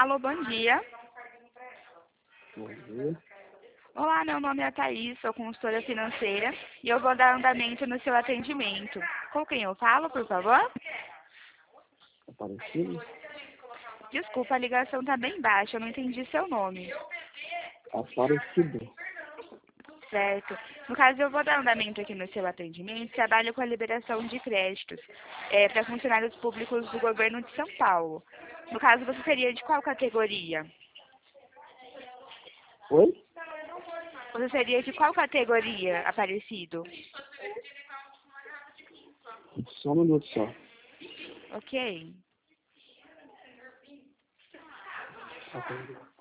Alô, bom dia. Bom dia. Olá, meu nome é Thaís, sou consultora financeira e eu vou dar andamento no seu atendimento. Com quem eu falo, por favor? Aparecido? Desculpa, a ligação está bem baixa, eu não entendi seu nome. Aparecido. Certo. No caso, eu vou dar andamento aqui no seu atendimento. Trabalho com a liberação de créditos para funcionários públicos do governo de São Paulo. No caso, você seria de qual categoria? Oi? Você seria de qual categoria, Aparecido? Só um minuto só. Ok. Tá bom.